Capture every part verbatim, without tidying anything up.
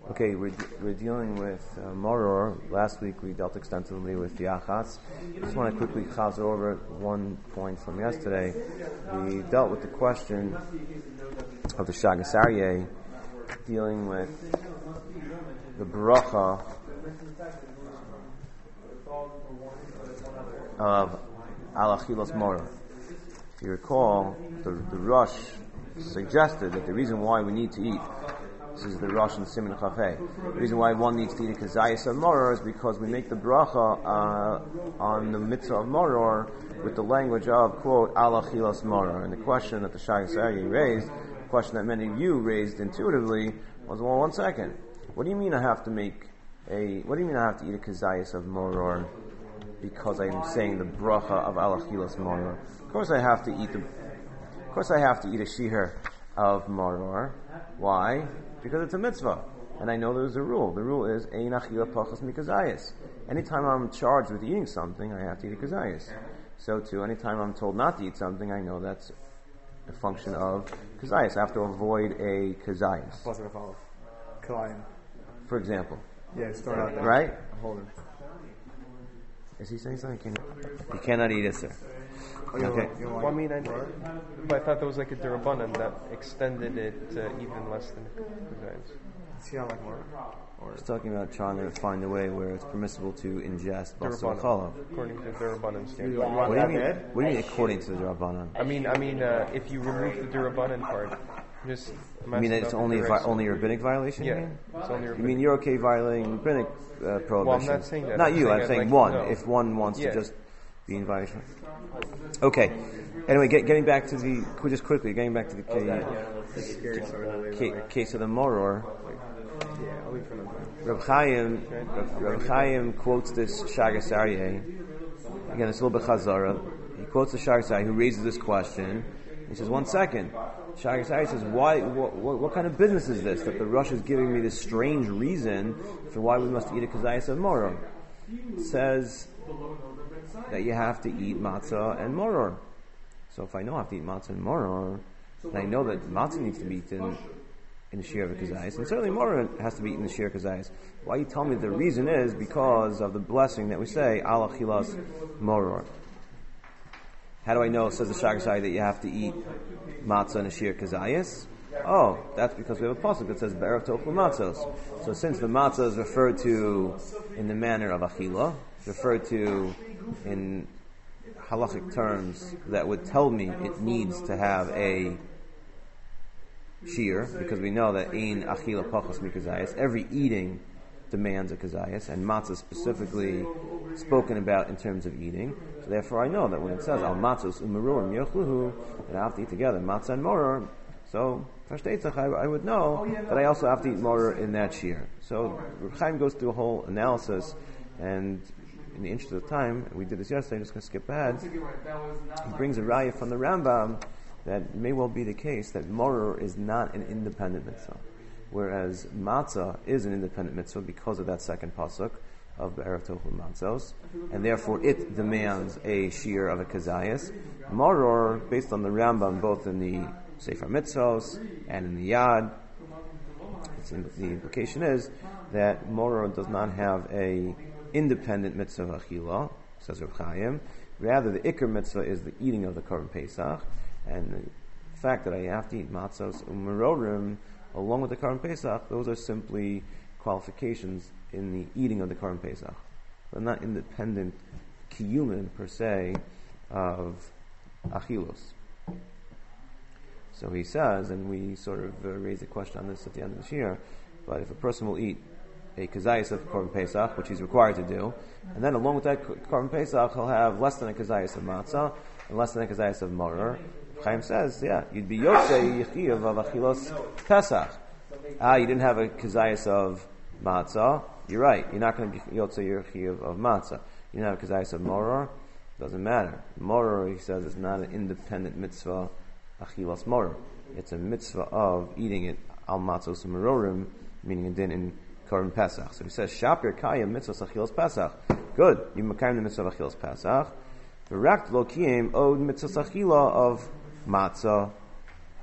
Okay, we're, we're dealing with uh, Moror. Last week we dealt extensively with the Achatz. I just want to quickly chaz over one point from yesterday. We dealt with the question of the Shagas Aryeh, dealing with the bracha of Al Achilas Moror. If you recall, the, the Rosh suggested that the reason why we need to eat, this is the Rosh and Siman Chafei, the reason why one needs to eat a Kazayas of Moror is because we make the bracha uh, on the mitzvah of Moror with the language of, quote, Al Achilas Moror. And the question that the Shagas Aryeh raised, the question that many of you raised intuitively, was, well, one second, what do you mean I have to make a, what do you mean I have to eat a Kazayas of Moror because I'm saying the bracha of Al Achilas Moror? Of course I have to eat the, of course I have to eat a shiur of Moror. Why? Because it's a mitzvah. And I know there's a rule. The rule is, Ein achila pachas mikazayis. Anytime I'm charged with eating something, I have to eat a kazayis. So too, anytime I'm told not to eat something, I know that's a function of kazayis. I have to avoid a kazayis. For example. Yeah, start out there. Right? I'm holding. Is he saying something? You cannot eat it, sir. Oh, you Okay. want- you Well, I want- mean, I, but I thought there was like a derabanan that extended it uh, even less than Kazayas. See how like more? Or He's talking about trying to find a way where it's permissible to ingest basar Derabanan, chalav. according to the derabanan standard. want What do you that mean? bad? What do you mean according to the Rabbanan? I mean, I mean, uh, if you remove the derabanan part, just You mean that it's only a vi- only a rabbinic violation? You Yeah, mean? it's only You mean you're okay violating rabbinic uh, prohibition? not saying that. Not I'm you. saying I'm that, saying like, one. no. If one wants Yeah. to just be in violation. Okay. Anyway, get, getting back to the just quickly, getting back to the ca- ca- case of the Moror. yeah, I'll leave for another time. Reb Chaim, Reb, Reb Chaim quotes this Shagas Aryeh. Again, it's a little bit Chazara. He quotes the Shagas Aryeh who raises this question. He says, one second. Shagas Aryeh says, why, what, what, what kind of business is this that the Rosh is giving me this strange reason for why we must eat a Kazayas of Moror? It says that you have to eat matzah and moror. So if I know I have to eat matzah and moror, then I know that matzah needs to be eaten in the shiur of a kazayis, and certainly moror has to be eaten in the shiur of kazayis. Why you tell me the reason is because of the blessing that we say, Al achilas moror. How do I know, says the Shagas Aryeh, that you have to eat matzah in a shiur kazayis? Oh, that's because we have a pasuk that says Be'erev tochlu matzos. So since the matzah is referred to in the manner of achila, referred to in halachic terms that would tell me it needs to have a shiur, because we know that ein achila pachas mikazayis, every eating demands a kazayis, and matzah specifically spoken about in terms of eating. So therefore I know that when it says al matzos u'merorim yochluhu, that I have to eat together matzah and moror, so I, I would know that I also have to eat moror in that shiur. So Reb Chaim goes through a whole analysis, and in the interest of time, we did this yesterday, I'm just going to skip ahead. He brings a raya from the Rambam that may well be the case that moror is not an independent mitzvah, whereas matzah is an independent mitzvah because of that second pasuk of Be'erev tochlu matzos, and therefore it demands a shiur of a kazayas. Moror, based on the Rambam, both in the Sefer Mitzvos and in the Yad, it's in, the implication is that moror does not have a independent mitzvah of achila, says Reb Chaim. Rather, the ikar mitzvah is the eating of the Korban Pesach, and the fact that I have to eat matzos u'merorim along with the Korban Pesach, those are simply qualifications in the eating of the Korban Pesach. They're not independent kiyumin per se of achilos. So he says, and we sort of uh, raise a question on this at the end of this year, but if a person will eat a kazayas of Korban Pesach, which he's required to do, and then along with that Korban Pesach, he'll have less than a kazayas of matzah, and less than a kazayas of moror. Chaim says, yeah, you'd be yotzei yichiv of achilos Pesach. Ah, you didn't have a kazayas of matzah, you're right, you're not going to be yotzei yichiv of matzah. You don't have a kazayas of moror, doesn't matter. Moror, he says, is not an independent mitzvah achilas moror. It's a mitzvah of eating it al matzos u'merorim, meaning a din in Korban Pesach. So he says, Shapir Kayim Mitzvah Achilas Pesach. Good. You makayim the Mitzvah of Achilas Pesach. V'rakt lo kiyim od Mitzvah Achila of Matzah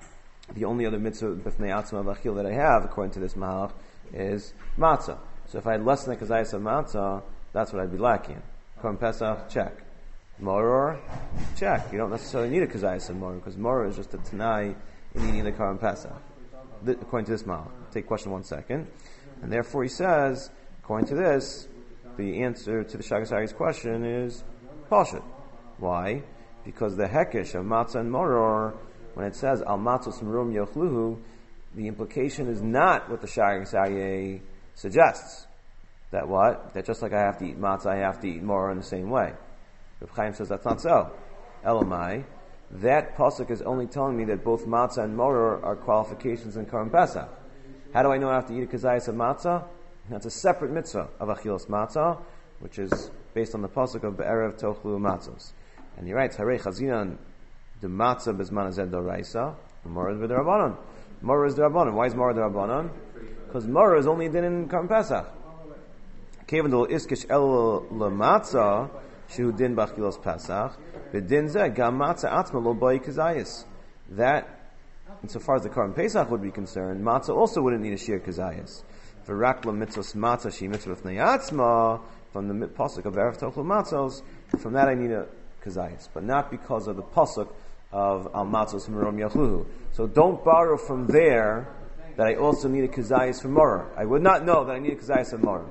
the only other mitzvah b'fnei atzma of achil that I have, according to this mahalach, is matzah. So if I had less than a kazayas of matzah, that's what I'd be lacking. Korban Pesach, check. Moror, check. You don't necessarily need a kazayas of moror, because moror is just a tanai in eating the Korban Pesach. Th- according to this mahalach. Take question one second. And therefore he says, according to this, the answer to the Shagasari's question is Pashut. Why? Because the hekesh of matzah and moror, when it says al matzos merum yochluhu, the implication is not what the Shagasari suggests. That what? That just like I have to eat matzah, I have to eat moror in the same way. Reb Chaim says that's not so. Elamai, that pasuk is only telling me that both matzah and moror are qualifications in Korban Pesach. How do I know I have to eat a kazayas of matzah? That's a separate mitzvah of achilas matzah, which is based on the pasuk of be'erev tochlu matzos. And he writes, Harei chazinan the matzah bezman azed doraisa, moror is v'derabanan. Moror is derabanan. Why is moror derabanan? Because moror is only din in Korban Pesach. Kevan dol iskish el lematzah shu din b'achilas Pesach b'din zeh gam matzah atzma lo boi kazayas. That, insofar as the Korban Pesach would be concerned, matzah also wouldn't need a shir kazayas. For rakla mitzvos matzah she mitzvah fnei atzma, from the pasuk of erev tochlu matzos, from that I need a kazayas, but not because of the pasuk of al matzos merom yachluhu. So don't borrow from there that I also need a kazayas for moror. I would not know that I need a kazayas for moror.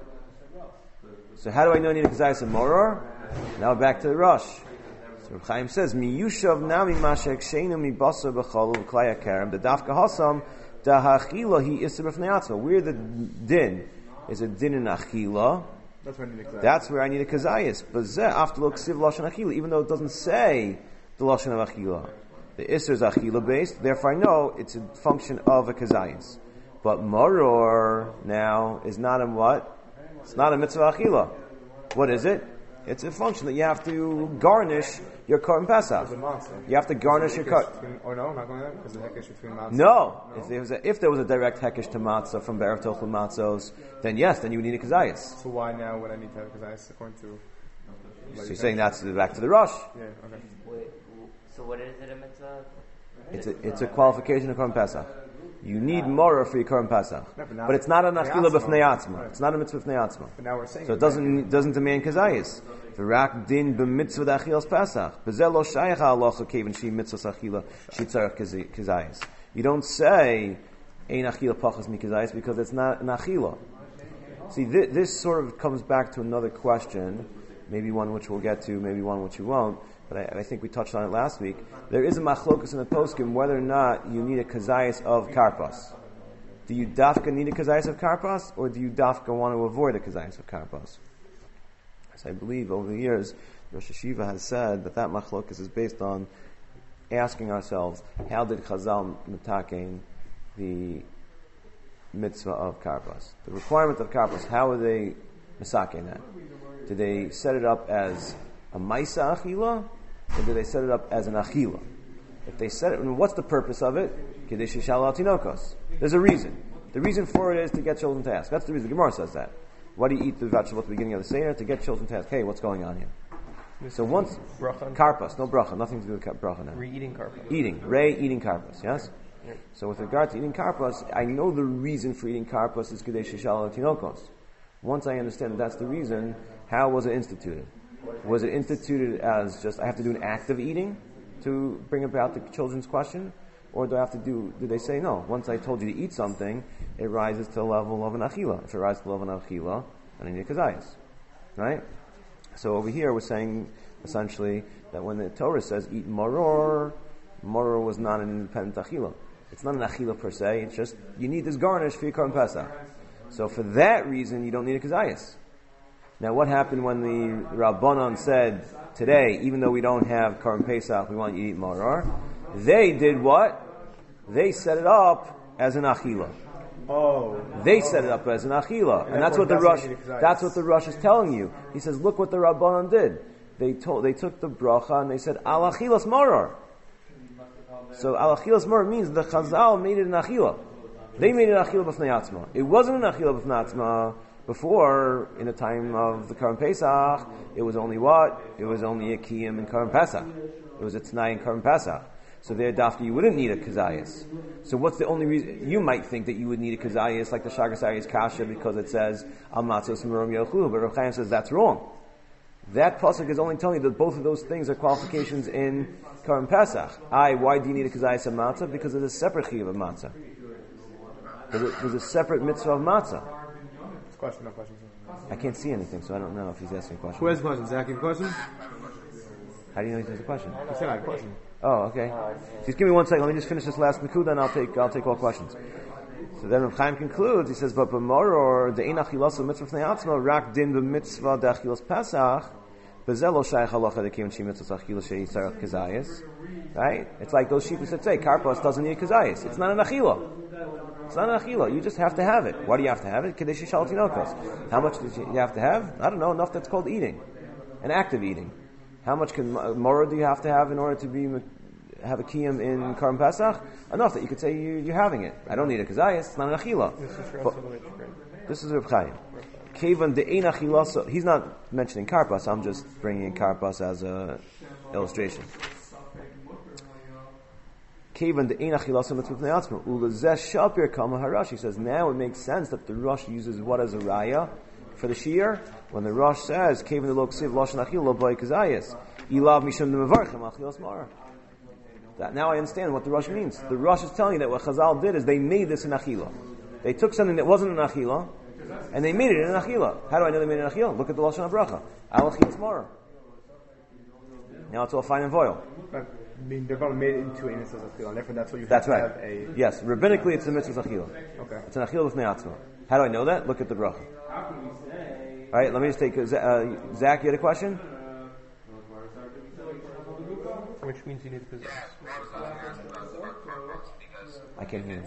So how do I know I need a kazayas for moror? Now back to the Rosh. So Reb Chaim says, "Mi yushav nami mashek sheinu mi basar b'chalu v'klaya kerem the dafka hasam da hachila hi isser b'fnei atzma." Where the din is a din in achila. That's where I need a kazayas. That's where I need a kazayas. But zeh after lo ksiv lashon achila, even though it doesn't say the lashon of achila, the isser is achila based. Therefore, I know it's a function of a kazayas. But moror now is not a what? It's not a mitzvah achila. What is it? It's a function that you have to garnish your Korban Pesach. The matzah. You have to garnish your Hekesh Korban. between- Or no, not going there, because the hekesh between matzah. No. No. If there was a, if there was a direct hekesh to matzah from Be'erev Tochel Matzos, then yes, then you would need a kazayas. So why now would I need to have a kazayas according to... So you're saying that's the- back to the Rosh. Yeah, okay. Wait, so what is it a mitzvah? It's a, it's a qualification of Korban Pesach. You need moror for your Korban Pesach. No, but not- But it's not an B'nei achila atzma. b'fnei atzma. Right. It's not a mitzvah b'fnei atzma. But now we're saying... So it doesn't doesn't demand kazayas. V'rak din b'mitzvah d'achilas Pesach. B'zeh lo shayach ha'alacha kevin shi mitzvah achila shi tzarech kazayas. You don't say ein achila pachas mi kazayas because it's not an achila. See, th- this sort of comes back to another question, maybe one which we'll get to, maybe one which we won't, but I, I think we touched on it last week. There is a machlokus in the poskim whether or not you need a kazayas of karpas. Do you dafka need a kazayas of karpas, or do you dafka want to avoid a kazayas of karpas? As I believe over the years, Rosh Hashiva has said that that machlokus is based on asking ourselves, how did Chazal mitakein the mitzvah of karpas? The requirement of karpas, how were they misakein that? Did they set it up as a maisa achila, or did they set it up as an achila? If they set it, I mean, what's the purpose of it? Kedesh yishal al tinokos. There's a reason. The reason for it is to get children to ask. That's the reason. The Gemara says that. Why do you eat the vegetable at the beginning of the Seder? To get children to ask, hey, what's going on here? So once, Bracha. karpas, no bracha, nothing to do with ka- bracha now. Re-eating karpas. Eating, Ray eating karpas, yes? Yeah. So with regard to eating karpas, I know the reason for eating karpas is kedesh yishal al tinokos. Once I understand that that's the reason, how was it instituted? Was it instituted as just, I have to do an act of eating to bring about the children's question? Or do I have to do, do they say, no, once I told you to eat something, it rises to the level of an achila. If it rises to the level of an achila, then I need a kazayas. Right? So over here we're saying, essentially, that when the Torah says eat maror, maror was not an independent achila. It's not an achila per se, it's just, you need this garnish for your Korban Pesach. So for that reason, you don't need a kazayas. Now, what happened when the Rabbanon said, today, even though we don't have Korban Pesach, we want you to eat maror? They did what? They set it up as an achila. Oh. They set it up as an achila, and, And that's what the that's Rosh. what you need to That's what the Rosh is telling you. He says, look what the Rabbanon did. They told, they took the bracha and they said al achilas maror. So al achilas maror means the Chazal made it an achila. They made it an achila b'fnei atzma. It wasn't an achila b'fnei atzma before. In the time of the Korban Pesach, it was only what? It was only a kiyum in Korban Pesach. It was a t'nai in Korban Pesach. So there, Dafka, you wouldn't need a kazayas. So what's the only reason? You might think that you would need a kazayas like the Shagasayas Kasha because it says al matzos merom yochulu, but Rav Chaim says that's wrong. That pasuk is only telling you that both of those things are qualifications in Karim Pesach. I, why do you need a kazayas of matzah? Because there's a separate chiyuv of matzah. There's a, there's a separate mitzvah of matzah. Question, no questions. I can't see anything, so I don't know if he's asking a question. Who has a question? Zach, you have a question? How do you know he has a question? He said I have a question. Oh, okay. Just give me one second. Let me just finish this last nekuda, and I'll take I'll take all questions. So then Rav Chaim concludes. He says, "But b'moror the ein achilas mitzvah fnei atzma rak din b'mitzvah de'achilas Pesach bezel lo shayach halacha the kivin shemitzvah achilas sheyitzarach kazayis." Right? It's like those sheep that say karpas doesn't need kazayis. It's not an achila. It's not an achila. You just have to have it. Why do you have to have it? Kadesh shal tinokos. How much do you have to have? I don't know. Enough that's called eating, an act of eating. How much can mora do you have to have in order to be have a kiyum in Karim Pesach? Enough that you could say you, you're having it. I don't need a kazayas. It's not an achila. This is Reb Chaim. Kevan de ein achila. He's not mentioning karpas. I'm just bringing in karpas as a illustration. Kevan de ein achila mitzvah fnei atzma ulezeh shapir kama harash. He says now it makes sense that the Rosh uses what as a raya for the shiur. When the Rosh says, "Kevan the lo ksiv lashon achil lo boy kazayis, ilav mishum nemevarchem achilas mara." That now I understand what the Rosh means. The Rosh is telling you that what Chazal did is they made this an achila. They took something that wasn't an achila, and they made it an achila. How do I know they made it an achila? Look at the lashon habracha. Al achilas mara. Now it's all fine and voil. But, I mean, they're going to made it into a mitzvah achila, and therefore that's what you have That's to right. have a... Yes, rabbinically it's a mitzvah achila. Okay. It's an achila with ne'atzma. How do I know that? Look at the bracha. All right, let me just take uh, Zach. You had a question? Which means you need to possess. I can't hear.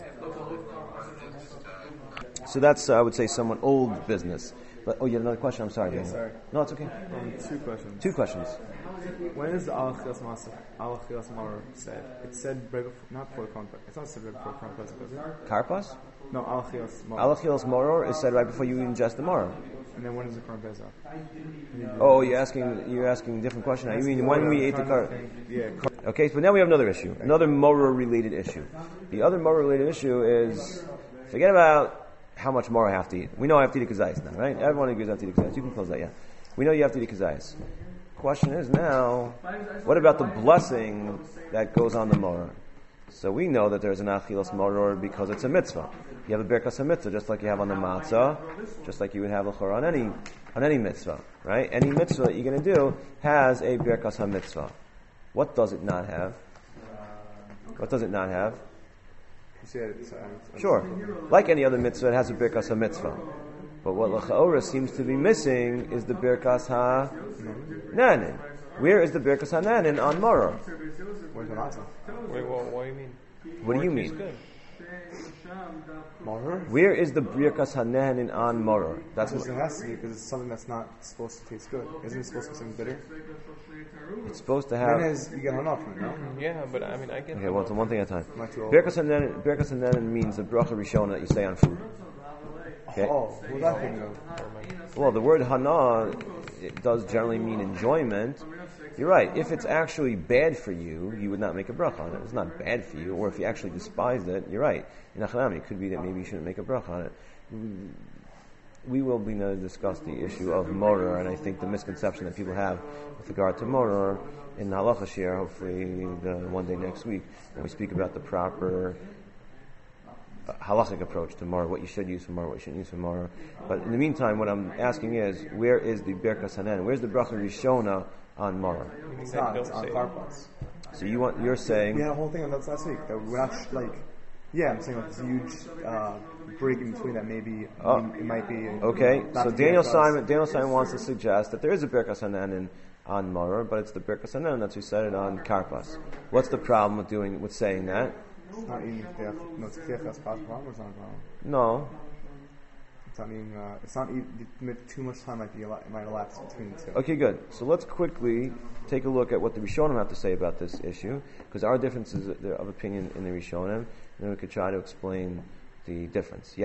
So that's uh, I would say somewhat old business. But oh, you had another question. I'm sorry. Yeah, sorry. No, it's okay. Um, two questions. Two questions. When is the Alachilas Masa, Alachilas Mar said? It said right before, not before the contract. It's not said right before the contract, is it? Karpas? No, Alachilas Mar. Alachilas moror is said right before you ingest the moror. And then when is the Korban Pesach? Oh, you're asking you're asking a different question. You mean when we ate the car? Yeah. Okay, so now we have another issue, another moror related issue. The other moror related issue is forget about how much more I have to eat. We know I have to eat a kazayis now, right? Everyone agrees I have to eat a kazayis. You can close that, yeah. We know you have to eat a kazayis. Question is now, what about the blessing that goes on the moror? So we know that there's an achilas moror because it's a mitzvah. You have a birkas mitzvah, just like you have on the matzah, just like you would have l'chorah on any on any mitzvah, right? Any mitzvah that you're going to do has a birkas mitzvah. What does it not have? What does it not have? Sure, like any other mitzvah, it has a birkas mitzvah. But what l'chorah seems to be missing is the birkas ha-nanin. Where is the birkas ha-nanin on moror? Where's the matzah? Wait, what, what do you mean? What do you Moror is mean? good. Moror? Where is the birkas ha-nanin on moror? That's Because what it has to be, because it's something that's not supposed to taste good. Isn't it supposed to be something bitter? it's supposed to Then have. is, you get hana from it, no? Yeah, but I mean, I get Okay, well, so one thing at a time. Not too old. Birkas ha-nanin, birkas ha-nanin means the bracha rishona that you say on food. Okay. Oh, what that thing though? Well, the word hana, it does generally mean enjoyment. You're right. If it's actually bad for you, you would not make a bracha on it. It's not bad for you. Or if you actually despised it, you're right. In Achanami, it could be that maybe you shouldn't make a bracha on it. We will be going to discuss the issue of moror, and I think the misconception that people have with regard to moror in halacha shir, hopefully the one day next week, when we speak about the proper halachic approach to moror, what you should use for moror, what you shouldn't use for moror. But in the meantime, what I'm asking is, where is the birkas hanan? Where's the bracha rishona on moror? It's not, it's on say it. karpas. So you want you're saying We had a whole thing on that last week. That we're not, sh- like, yeah, I'm saying like this huge uh, break in between that maybe Oh. it might be. okay? not So to be Daniel a fuss. Simon Daniel Simon wants to suggest that there is a birkas hanan on moror, but it's the birkas hanan that's recited on karpas. What's the problem with doing with saying that? It's not eating kef. No, it's kef that's possible. Problem or it's not a problem. No. It's not eating. Uh, it's not eating. Too much time might be. It might elapse between the two. Okay, good. So let's quickly take a look at what the Rishonim have to say about this issue, because our differences of opinion in the Rishonim, and then we could try to explain the difference. Yes,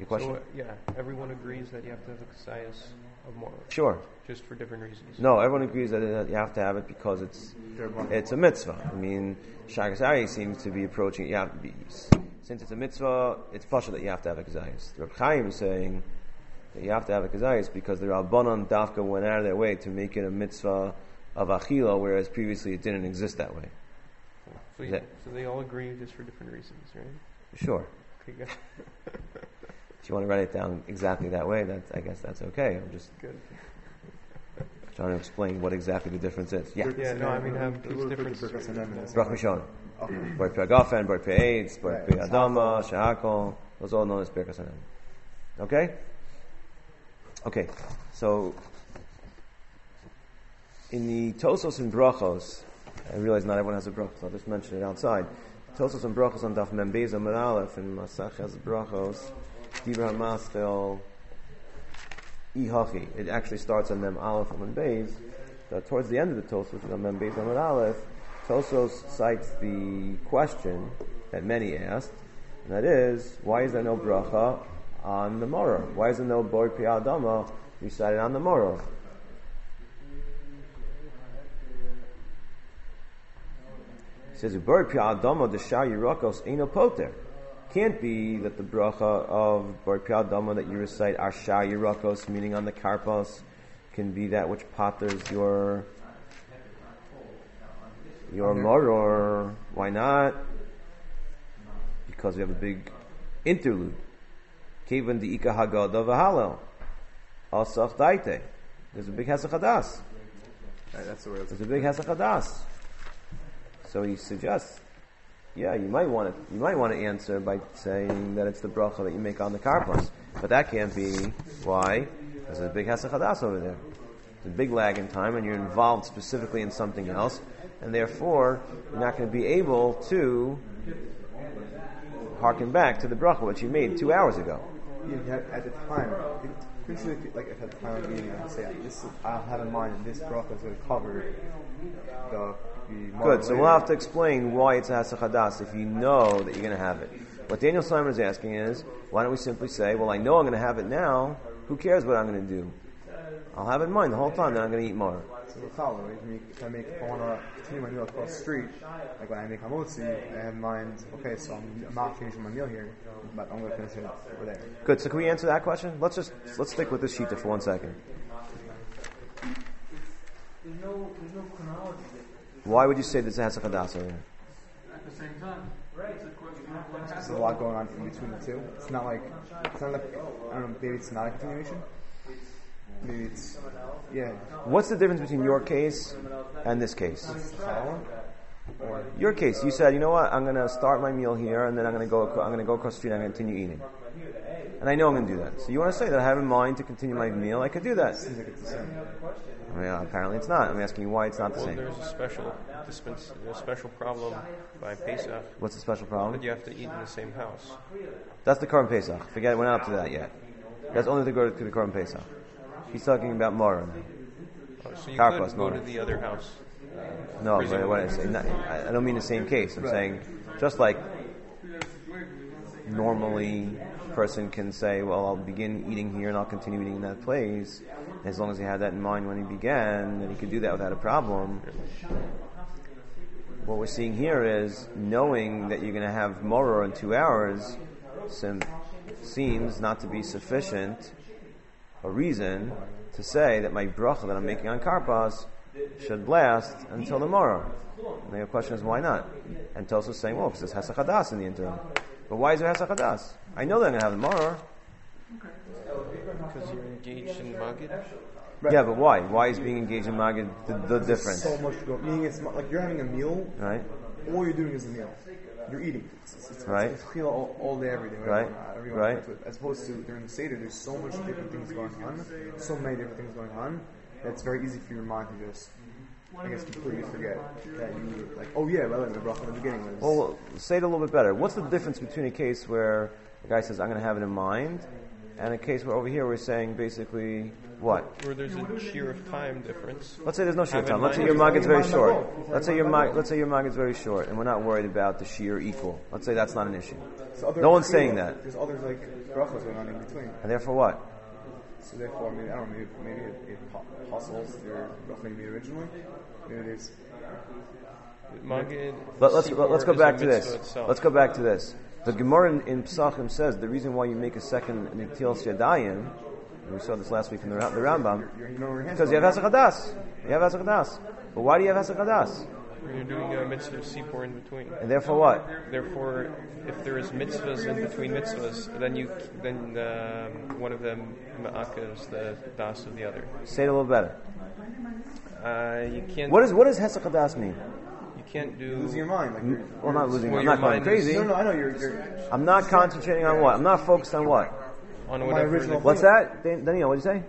Your question? So, uh, yeah, everyone agrees that you have to have a kasayas of Mora, Sure. just for different reasons. No, everyone agrees that it, you have to have it because it's it's a mitzvah. I mean, Shai Kasari seems to be approaching. You have to be, since it's a mitzvah, it's pasha that you have to have a kazayis. Reb Chaim is saying that you have to have a kazayis because the Rabbanon Dafka went out of their way to make it a mitzvah of achila, whereas previously it didn't exist that way. So, you, That- so they all agree just for different reasons, right? Sure. Okay, good. If you want to write it down exactly that way, that I guess that's okay. I'm just Good. trying to explain what exactly the difference is. Yeah. Yeah, no, I mean, have People these refer to differences. Birkas Hanemin as- Brach Mishon. Okay. Bort Pe'agafen, Bort Pe'etz, Bort Right. Pe'adama, Shehakol. Those are all known as Birkas Hanemin. Okay? Okay. So, in the Tosos and Brachos, I realize not everyone has a brachos, I'll just mention it outside. Tosos and Brachos on Daf Mem Beis Amud Aleph in Maseches Brachos, Dibra HaMaschil, Ihachi. It actually starts on Mem Aleph and Beis. But towards the end of the Tosos, on Mem Beis Amud Aleph, Tosos cites the question that many asked, and that is, why is there no bracha on the Morah? Why is there no Bor Pi'adama recited on the Morah? He says, Bor Pi'adama Deshar Yerakos Eino Poter. Can't be that the bracha of Bor Pi'adama that you recite Ashar Yerakos, meaning on the Karpos, can be that which potters your your Moror. Why not? Because we have a big interlude. Kevan di Ika Haggadah v'Hallel. Asach Daite. There's a big Hesach Hadas. Right, that's the word. There's a big Hesach Hadas. So he suggests, yeah, you might want to, you might want to answer by saying that it's the bracha that you make on the karpas, but that can't be. Why? Because there's a big Hesach Hadas over there. There's a big lag in time, and you're involved specifically in something else, and therefore you're not going to be able to harken back to the bracha which you made two hours ago. Yeah, at the time, pretty sure, like if at the time of meeting, I say this, I'll have in mind that this bracha is going to cover the. the Good. So we'll have to explain why it's a Hesach Hadas if you know that you're going to have it. What Daniel Simon is asking is, why don't we simply say, well, I know I'm going to have it now. Who cares what I'm going to do? I'll have it in mind the whole time that I'm going to eat more. So the follow, if, me, if I make, if I want to continue my meal across the street, like when I make hamotzi, I have in mind, okay, so I'm, I'm not finishing my meal here, but I'm going to finish it over there. Good. So can we answer that question? Let's just let's stick with this sheet for one second. There's no, there's no chronology. Why would you say there's a Hesach Hadas over there? At the same time, right? It's a question. There's a lot going on in between the two. It's not like, it's not like, I don't know, maybe it's not a continuation. Maybe it's, yeah. What's the difference between your case and this case? It's the following. Or, Your case, you said, you know what? I'm going to start my meal here, and then I'm going to go. I'm going to go across the street. and I'm going to continue eating, and I know I'm going to do that. So you want to say that I have in mind to continue my meal? I could do that. seems like it's the same. I mean, apparently it's not. I'm asking you why it's not the Well, same. there's a special dispense, a special problem by Pesach What's the special that problem? you have to eat in the same house. That's the Korban Pesach. Forget it. We're not up to that yet. That's only to go to the Korban Pesach. He's talking about Morah now. Oh, so you Karpas, could go no. to the other house. No, but what I say, not, I I don't mean the same case. I'm saying just like normally a person can say, well, I'll begin eating here and I'll continue eating in that place. As long as he had that in mind when he began, then he could do that without a problem. What we're seeing here is knowing that you're going to have Morah in two hours sim- seems not to be sufficient a reason to say that my bracha that I'm making on Karpas should last until the Morah. And the question is, why not? And Tosos is saying, well, because there's Hesach Hadas in the interim. But why is there Hesach Hadas? I know that I'm going to have the Morah. Because you're engaged in Magid? Right. Yeah, but why? Why is being engaged in Magid the, the There's difference? so much to go. Meaning it's not- like you're having a meal, Right? all you're doing is a meal. You're eating. It's, it's, it's, Right. It's chila all, all day, every day. Right. whatever you want, Right. whatever you want. As opposed to during the Seder, there's so much different things going on, so many different things going on, that it's very easy for your mind to just, I guess, completely forget that you, like, oh yeah, well, the bracha in the beginning was. Well, say it a little bit better. What's the difference between a case where the guy says, I'm going to have it in mind, and a case where over here we're saying basically what? Where there's a shear of time difference. Let's say there's no shear Have time. in Let's say mind- your maggid's very Have in short. mind the Let's say your mag, let's say your maggid's very short, and we're not worried about the shear equal. Let's say that's not an issue. So other- No one's saying that. There's others like brachos going on in between. And therefore what? So therefore, maybe I don't know. Maybe, maybe it, it hu- hustles your bracha maybe originally. Maybe there's Magid, Let, let's Sipor let's go is back a to mitzvah this. itself. Let's go back to this. The Gemara in, in Pesachim says the reason why you make a second Nitil Yadayim, and we saw this last week in the, Ra- the Rambam, you're, you know where your hands because you have Hesach Hadas. You have Hesach Hadas. But why do you have Hesach Hadas? You're doing a mitzvah of Sipor in between. And therefore what? Therefore, if there is mitzvahs in between mitzvahs, then you then um, one of them ma'akers the das of the other. Say it a little better. Uh, you can't. What is what does Hesach Hadas mean? You can't do. losing your mind. Like you're, Well, not losing. Well, I'm your not going mind crazy. is- no, no, I know you're. you're I'm not concentrating on what. I'm not focused on what. on My whatever. original- the- What's that, Dan- Daniel? What did you say?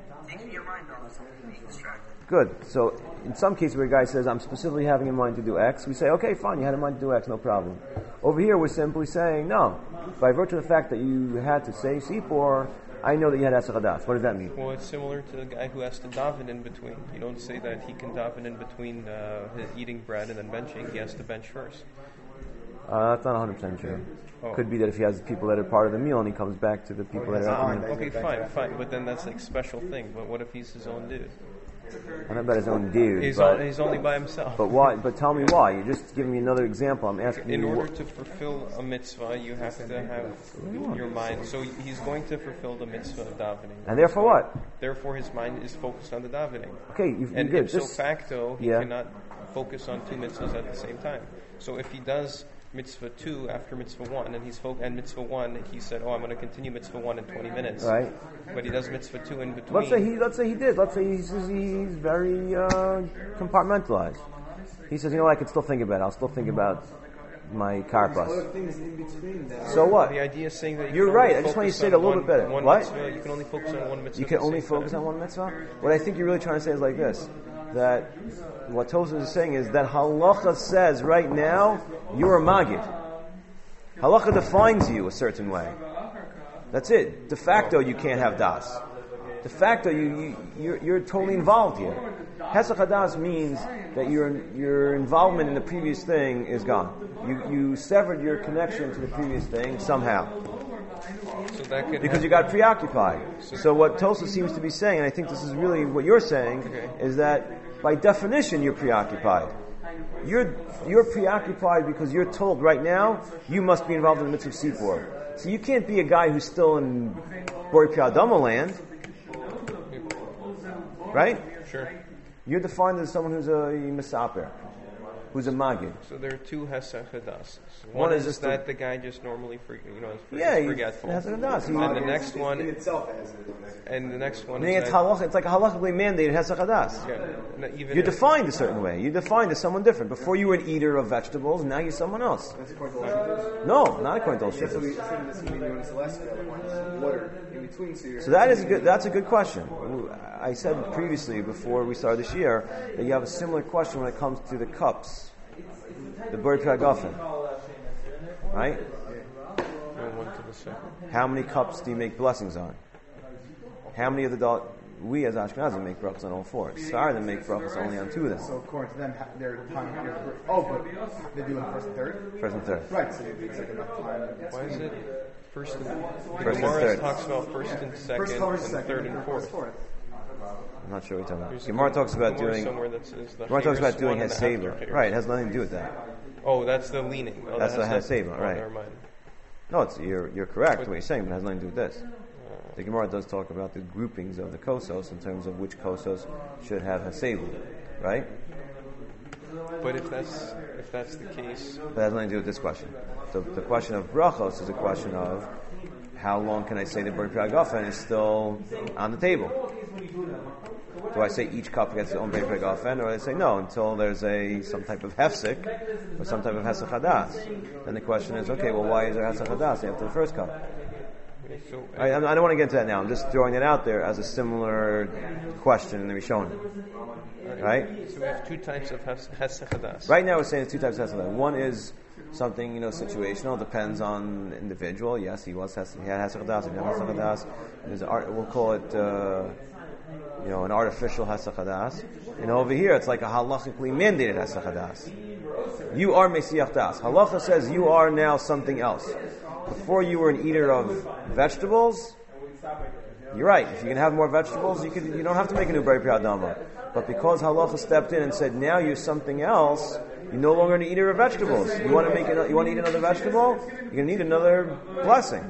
Good. So in some cases where a guy says, I'm specifically having in mind to do X, we say, okay, fine, you had in mind to do X, no problem. Over here, we're simply saying, no. By virtue of the fact that you had to say Sipor, I know that you had Hesach Hadas. What does that mean? Well, it's similar to the guy who has to daven in between. You don't say that he can daven in between uh, his eating bread and then benching. He has to bench first. Uh, that's not one hundred percent true. Oh. Could be that if he has people that are part of the meal and he comes back to the people that are fine. on Okay, fine, fine. But then that's like special thing. But what if he's his own dude? I know about his own dude, He's, but, on, he's only by himself. but why? But tell me why. You're just giving me another example. I'm asking In you. order wh- to fulfill a mitzvah, you have to have your mind. So he's going to fulfill the mitzvah of davening. and therefore what? Therefore, his mind is focused on the davening. Okay, you, you're And good. ipso Just, facto, he yeah. cannot focus on two mitzvahs at the same time. So if he does mitzvah two after mitzvah one, and he's fo- and mitzvah one, he said, "Oh, I'm going to continue mitzvah one in twenty minutes." Right. But he does mitzvah two in between. Let's say he. Let's say he did. Let's say he's he's very uh, compartmentalized. He says, you know, I can still think about it. I'll still think about my other carpus. things in between that. So what? The idea is saying that you You're can right. only I just want you to focus say it a on little one- bit better. One What? mitzvah, you can only focus on one mitzvah. You can at the only same focus time. on one mitzvah. What I think you're really trying to say is like this: that what Tosfos is saying is that halacha says right now you're a magid. Halacha defines you a certain way. That's it. De facto, you can't have das. De facto, you, you you're, you're totally involved here. Hesach Hadas means that your your involvement in the previous thing is gone. You you severed your connection to the previous thing somehow So that could because have- you got preoccupied. So what Tosa seems to be saying, and I think this is really what you're saying, Okay. is that by definition you're preoccupied. You're you're preoccupied because you're told right now you must be involved in the mitzvah of Sipor. So you can't be a guy who's still in Bori Piadama land, right? Sure. You're defined as someone who's a misaper, who's a magid. So there are two Hesach Hadas. One One, is is, just that the- the guy just normally, for, you know, is for, Yeah, is he forgetful. has a das. He- And the next one, in itself has it. and the next one Meaning is it's that, halach, it's like a halachically mandated hesach hadas. yeah, no, even You're if- defined a certain way. You're defined as someone different. Before you were an eater of vegetables, now you're someone else. That's according to Lashon. No, not according to That's what we Shittas. said. This is when you're in Celestial. What are in between? So, you're, So that is a good. That's a good question. I said previously, before we started this year, that you have a similar question when it comes to the cups, the bird pagafen, right? Go one to the second. How many cups do you make blessings on? How many of the dal- we as Ashkenazim make brachas on all four? Sfaradim make brachas only on two of them, So according to them, ha- they're time. They're, oh, but they do it first and third. first and third. Right. So it's like enough time. Why is it first and First the and Gemara third. talks about first and second, First color, and second, third and first, fourth. I'm not sure what you're talking There's about. a Gemara talks about Gemara doing. somewhere that says the Gemara talks about Chayrus doing one and the Hasever. after Chayrus. Right, it has nothing to do with that. Oh, that's the leaning. Oh, That's that the has Haseva, nothing- right. Oh, never mind. No, it's you're you're correct But- what you're saying, but it has nothing to do with this. The Gemara does talk about the groupings of the kosos in terms of which kosos should have hasevu, right? But if that's if that's the case, But that has nothing to do with this question. So the question of brachos is a question of how long can I say the bird pragafen is still on the table? Do I say each cup gets its own bird pragafen, or do I say no until there's a some type of hefsek or some type of hesach hadas? Then the question is, okay, well, why is there hesach hadas after the first cup? so I, I don't want to get into that now. I'm just throwing it out there as a similar question in the Rishonim. Right? So we have two types of hes- Hesach Hadas. Right now we're saying there's two types of Hesach. One is something, you know, situational, depends on the individual. Yes, he was, he had Hesach Hadas, he didn't have Hesach Hadas. There's art, we'll call it, uh, you know, an artificial Hesach Hadas. And over here, it's like a halachically mandated Hesach Hadas. You are Mesiach Das. Halacha says you are now something else. Before you were an eater of vegetables, you're right. If you can have more vegetables, you can. You don't have to make a new Bari Priyadama. But because halacha stepped in and said, now you're something else, you're no longer an eater of vegetables. You want to make it, you want to eat another vegetable? You're going to need another blessing.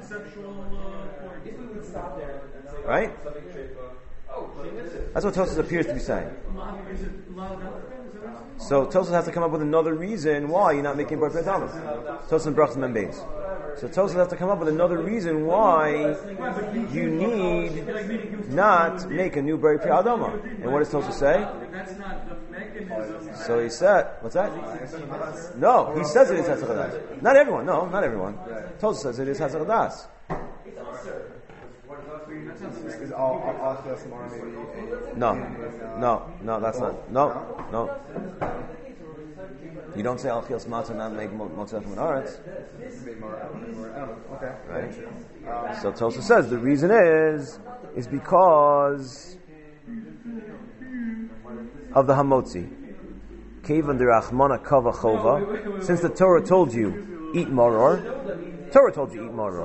Right? That's what Tosfos appears to be saying. So Tosfos has to come up with another reason why you're not making Bari Priyadama. Tosfos and Brachas and Beis. So Tosfos has to come up with another reason why you need not make a new Bari Priyadama. And what does Tosfos say? So he said, what's that? No, he says it is Hesach Hadas. Not everyone, no, not everyone. Tosfos says it is Hesach Hadas. Is all all Achilas Mara maybe a No, in, uh, no, no, that's not. No, no. You don't say Achilas Matzah not make Motzei from an Aretz. maybe more, maybe more, I don't know. Okay. Right. So Tosfos says the reason is is because of the Hamotzi. Kevan derachmana kava chova. Since the Torah told you eat maror, Torah told you eat maror.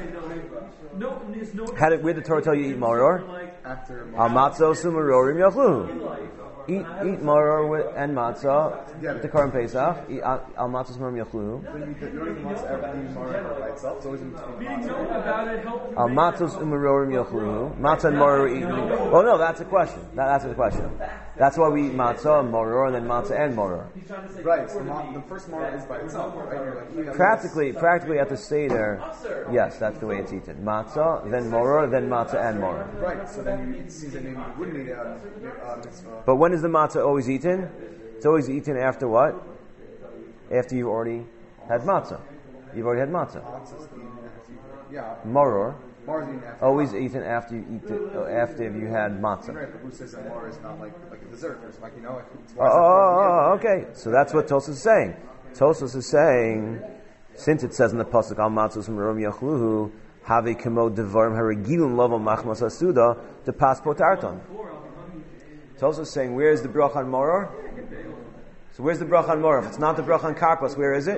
How did, where did the Torah tell you eat maror? After Al matzah sumarorim yachluhu. Eat eat maror with, and matzah, the Korban Pesach. Eat al al matzah sumarorim yachluhu. So you, you don't even want to ever eat Mara by itself. It's always in between matzah. Al matzah sumarorim yachluhu. Matzah and maror eaten. Oh no, that's a question. That, that's a question. That's why we eat matzah and maror, and then matzah and maror. Right. So the, ma- the first Mara is by itself. Right? You're like, eating Practically, practically at the Seder, yes, that's the way it's eaten. Matzah, then maror, then matzah and maror. Right. So then you eat, seems like maybe you wouldn't eat a uh, mitzvah. But when is the matzah always eaten? It's always eaten after what? After you've already had matzah. You've already had matzah. Matzah's eaten after you- Yeah. Maror, Mara's eaten after. always eaten after you eat it, uh, after you had matzah. Right, but who says that Mara is not like like a dessert? It's like, you know, it's Oh, oh, oh, okay. So that's what Tosfos is saying. Tosfos is saying, since it says in the pasuk al matzos merom yachluhu have kemo devarim haragilun lavo machmas asuda to pass potarton. Tosfos is saying, where is the bracha on maror? So where's the bracha on maror? If it's not the bracha on karpas, where is it?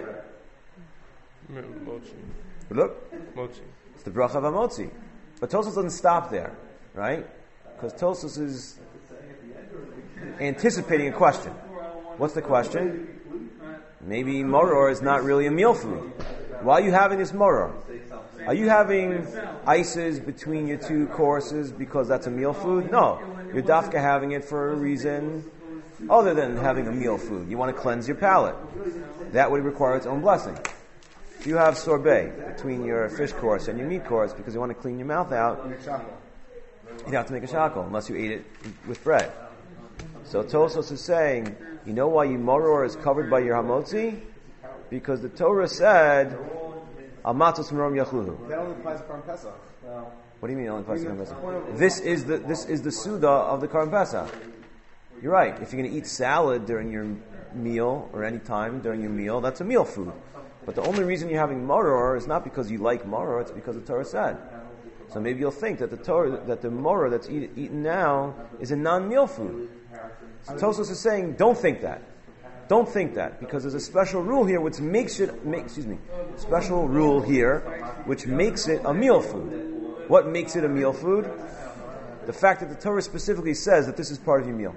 Mochi. Look, Mochi. it's the bracha of amotzi. But Tosfos doesn't stop there, right? Because Tosfos is anticipating a question. What's the question? Maybe maror is not really a meal food. Why are you having this maror? Are you having ices between your two courses because that's a meal food? No. You're dafka having it for a reason other than having a meal food. You want to cleanse your palate. That would require its own blessing. If you have sorbet between your fish course and your meat course because you want to clean your mouth out, you have to make a shackle unless you ate it with bread. So Tosfos is saying, you know why your maror is covered by your hamotzi? Because the Torah said, al matzos merom yachluhu. That only applies to Korban Pesach. What do you mean only applies to Korban Pesach? This is the this is the Suda of the Korban Pesach. You're right. If you're going to eat salad during your meal or any time during your meal, that's a meal food. But the only reason you're having maror is not because you like maror; it's because the Torah said. So maybe you'll think that the Torah, that the maror that's eat, eaten now is a non-meal food. So Tosfos is saying, don't think that. Don't think that, because there's a special rule here which makes it, make, excuse me, special rule here which makes it a meal food. What makes it a meal food? The fact that the Torah specifically says that this is part of your meal.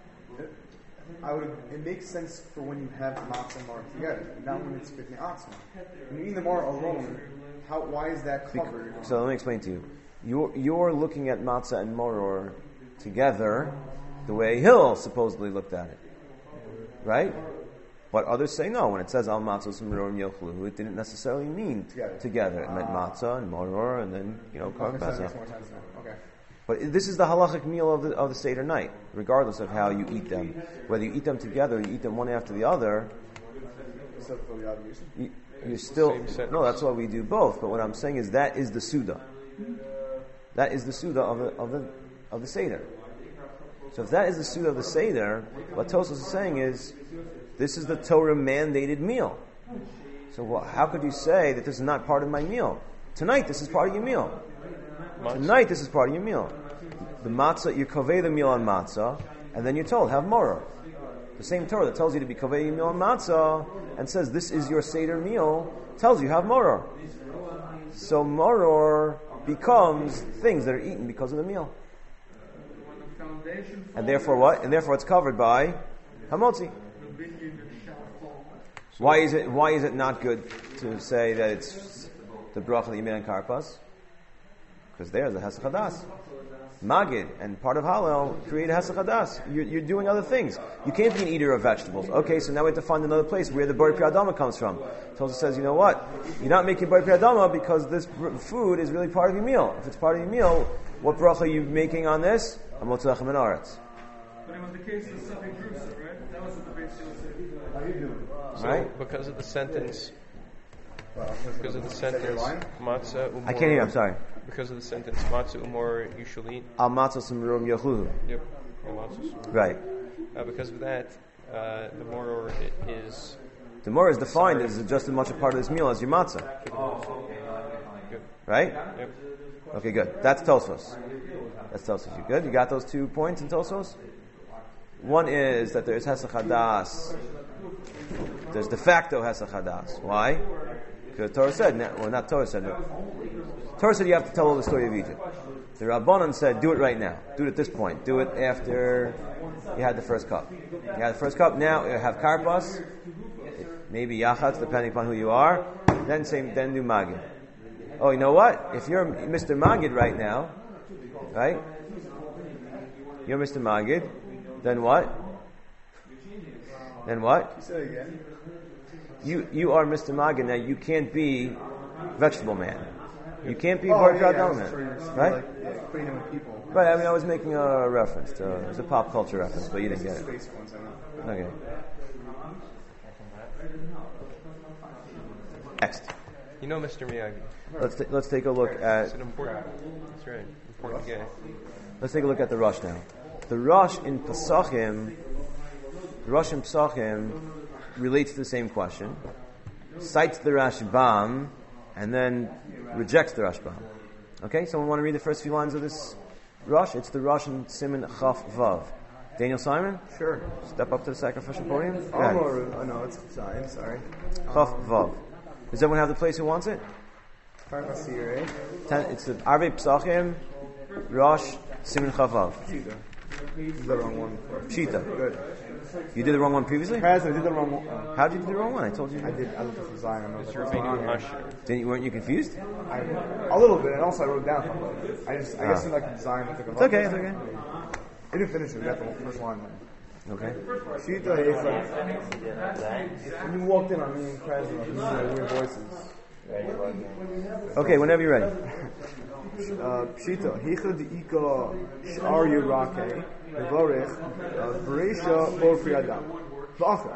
I would. It makes sense for when you have matzah and maror together, not when it's bifnei atzma. When you eat the maror alone, how? Why is that covered? So let me explain to you. You're, you're looking at matzah and maror together the way Hill supposedly looked at it. Right? But others say no. When it says al matzos merom yochlu, it didn't necessarily mean Together. together. It meant matzah and maror, and then you know korban Okay, so that pesach. makes more sense now. Okay. But this is the halachic meal of the of the Seder night, regardless of how you eat them. Whether you eat them together, or you eat them one after the other. So for the obligation. You, you're still Same sentence. no. That's why we do both. But what I'm saying is that is the suda. That is the suda of the of the of the Seder. So if that is the suda of the Seder, what Tosfos is saying is, this is the Torah mandated meal. So well, how could you say that this is not part of my meal? Tonight, this is part of your meal. Tonight, this is part of your meal. The matzah, you kovei the meal on matzah, and then you're told, have moror. The same Torah that tells you to be kovei your meal on matzah, and says, this is your Seder meal, tells you, have moror. So moror becomes things that are eaten because of the meal. And therefore what? And therefore it's covered by hamotzi. Why is it why is it not good to say that it's the bracha that you made on karpas? Because there's a hesach hadas. Magid and part of Hallel create a hesach hadas. You're, you're doing other things. You can't be an eater of vegetables. Okay, so now we have to find another place where the Bori Pri Adama comes from. Tosha says, you know what? You're not making Bori Pri Adama because this food is really part of your meal. If it's part of your meal, what bracha are you making on this? Hamotzi lechem min haaretz. But it was the case of Safek Drusa, right? That was what the base said. How you doing? So Right? because of the sentence, because of the sentence, matzah umor. I can't hear. I'm sorry. Because of the sentence, matzah umor you shall eat. Al matzah simrom yachuhu. Yep. Or matzah umor. Right. Uh, because of that, uh, the moror is. The more is defined as just as much a part of this meal as your matzah. Good. Right? Yep. Okay, good. That's Tosfos. That's Tosfos. You good? You got those two points in Tosfos? One is that there's Hesach Hadas. There's de facto Hesach Hadas. Why? Because Torah said, well, not Torah said, no. Torah said you have to tell all the story of Egypt. The Rabbanan said, do it right now. Do it at this point. Do it after you had the first cup. You had the first cup, now you have karpas, maybe yachatz, depending upon who you are. Then same, then do magid. Oh, you know what? If you're Mister Magid right now, right? You're Mister Magid, then what? Then what? Say it again. You you are Mister Magid now. You can't be vegetable man. You can't be Oh, Bar yeah, Gadol yeah, man, sure, you're right? Like, yeah, putting him with people. Right. I mean, I was making a reference to it was a pop culture reference, but you didn't get it. Space ones, I know. Okay. Next, You know, Mister Miyagi. let's ta- let's take a look at It's an important. That's right. Important guy. let's take a look at the Rush now. The Rush in Pesachim, the Rush in Pesachim relates to the same question, cites the Rashbam, and then rejects the Rashbam. Okay, someone want to read the first few lines of this Rush? It's the Rush in Siman Chaf Vav. Daniel Simon, Sure. step up to the sacrificial podium. Go Oh, ahead. no, oh, no, it's sorry, sorry. Chaf Vav. Does everyone have the place who wants it? Farmasir, eh? Ten, it's the Arvei Pesachim, Rush, Siman Chaf Vav. Cheetah. You did the wrong one. Pshita. Good. You did the wrong one previously? Praz, I did the wrong one. Uh, How did you do the wrong one? I told you. I did. I looked at the Zion. I know It's what's going on Rabbeinu here. Asher. Didn't you, weren't you confused? I, a little bit, and also I wrote down something. I just, I Ah. guess in like the design, I took a It's okay, it's okay. I didn't finish it. We got the first line. Okay. Cheetah, it's like when you walked in on me and Praz, like, these are weird voices. Okay, whenever you're ready. Uh, Pshita, Hicha Diika Shar Yurake, Nevorech, Beresha Bor Pri Adam. V'acha.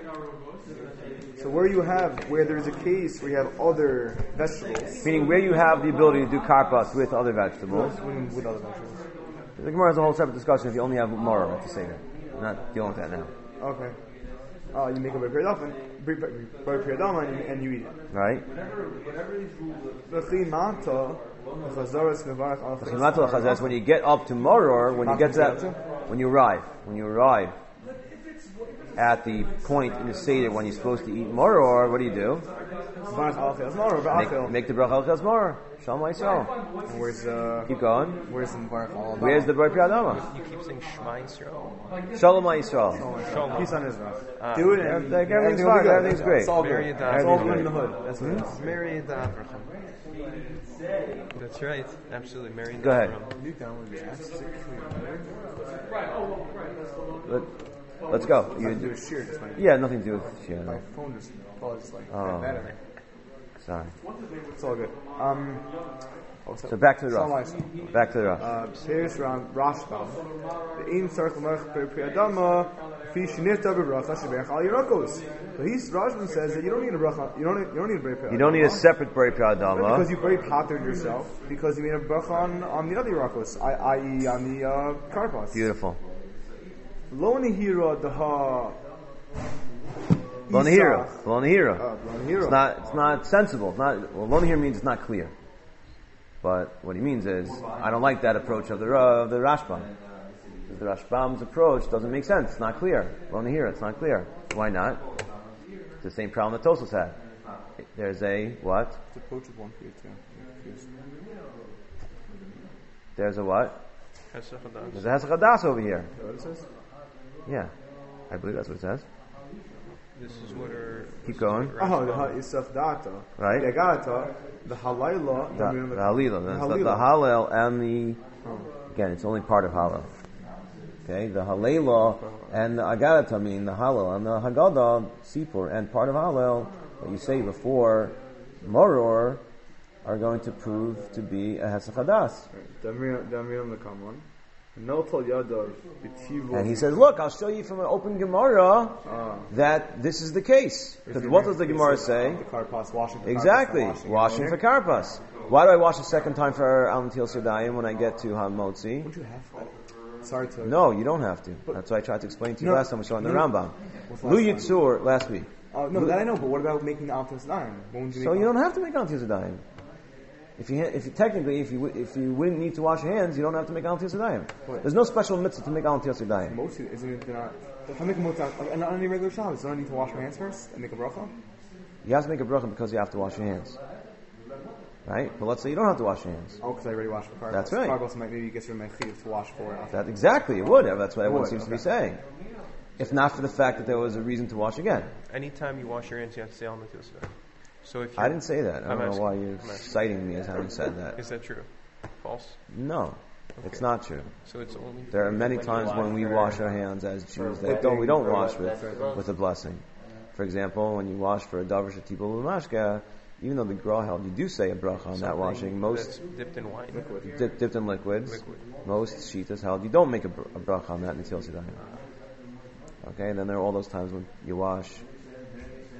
So where you have, where there's a case where you have other vegetables, Meaning where you have the ability to do karpas with other vegetables. with, with other vegetables. The Gemara has a whole separate discussion if you only have mara to say that. I'm not dealing with that now. Okay. Uh, you make a Pri Adam, Bor Pri Adam, and you- and you eat it. Right? V'chi Mata, Chazaras Nevarech Al The Chimatul Chazas, when you get up to Moror, when you get to that, when you arrive, when you arrive at the point in the Seder when you're supposed to eat Moror, what do you do? Nevarech Al Chaz Mara, Make, V'achel. make the bracha al chaz Moror. Shalom Yisrael. And Where's, uh, Keep going. where's the Nevarech Al Where's the Bar Pri Adama? You keep saying Shema Yisrael. Shalom Yisrael. Shalom. Peace on Israel. Ah. Do it and Like, everything's everything will be fine, good. everything's great. It's all good. Mary It's Adama. all good in the hood. That's what it is. Mary and Avraham. That's right. Absolutely. Mary and Go ahead. Avraham. You down with the ass? Let, let's go. You You, do a shear just like yeah, nothing to do with Shia. my No. phone just buzzed like Oh. better. Sorry. It's all good. Um, oh, So back to the Shalom Rosh. Aleichem. Back to the Rosh. Uh, Peirush Ram Rashbam. The Ein Tzarech L'Melech Pri Pri Adama Fi Shinita B'Bracha Sheberach Al Yerakos. So he's Rashbam says that you don't need a bracha. You don't. Need, you don't need a Pri Pri You don't need a Adama. separate Bar Pri Because Adama. you very patterned yourself because you made a bracha on, on the other Yerakos, that is on the uh, karpas. Beautiful. Lo nihira daha Lo nehira. Isach. Lo nehira. Uh, lo nehira. It's not. It's not sensible. It's not. Well, lo nehira means it's not clear. But what he means is, I don't like that approach of the of the Rashbam. The Rashbam's approach doesn't make sense. It's not clear. Lo nehira. It's not clear. Why not? It's the same problem that Tosfos had. There's a what? The approach is one for you too. I'm confused. There's a what? Hesach Hadas. There's a Hesach Hadas over here. Is that what it says? Yeah, I believe that's what it says. This is what are. Keep going. Oh, the Isaf Data. Right. The Agata, the Halayla, The, the Halila. That's the, the Hallel and the. Again, it's only part of Hallel. Okay, the Halela and the Agadata mean the Hallel and the Haggadah, Sipur, and part of Hallel that you say before Moror are going to prove to be a Hesach Hadas. And he says, look, I'll show you from an open Gemara Ah. that this is the case. Because what does the Gemara say? The karpas, washing for Exactly, karpas, washing for karpas. Why do I wash a second time for Al Natil Sodayim when I get to Hamotzi? Don't you have to? Sorry to. No, you don't have to. That's what I tried to explain to you No, last time we saw in the no, Rambam. What's Lu last time? Yitzur last week. Uh, no, that I know, but what about making the Altos Dime? When would you So make you Al- don't have to make Al Natil Sodayim. If you, if you technically, if you w- if you wouldn't need to wash your hands, you don't have to make Al Natil Sodayim. What? There's no special mitzvah to make Al Natil Sodayim. Most of it, isn't it not? If I make a motzah, like, on any regular Shabbos, don't I need to wash my hands first and make a bracha? You have to make a bracha because you have to wash your hands, right? But let's say you don't have to wash your hands. Oh, because I already washed for karpas. That's right. Karpas might maybe get rid of my chiyuv to wash for it. That exactly it would. That's what everyone Would, seems to be okay. saying. If not for the fact that there was a reason to wash again. Anytime you wash your hands, you have to say Al Natil Sodayim. So if I you're- didn't say that. I I'm don't know asking- why you're I'm asking. citing me as having said that. Is that true? False. No, it's not true. So it's only. There are many When you times wash when we for- wash our hands as Jews that whipping, don't we don't for wash with vegetables. with a blessing. For example, when you wash for a davar shetibul b'mashka, even though the Gra held, you do say a bracha on that something washing. Most that's dipped in wine. dip, dipped in liquids. Liquid. Most shitas held you don't make a, br- a bracha on that until Siddhayim. Okay, and then there are all those times when you wash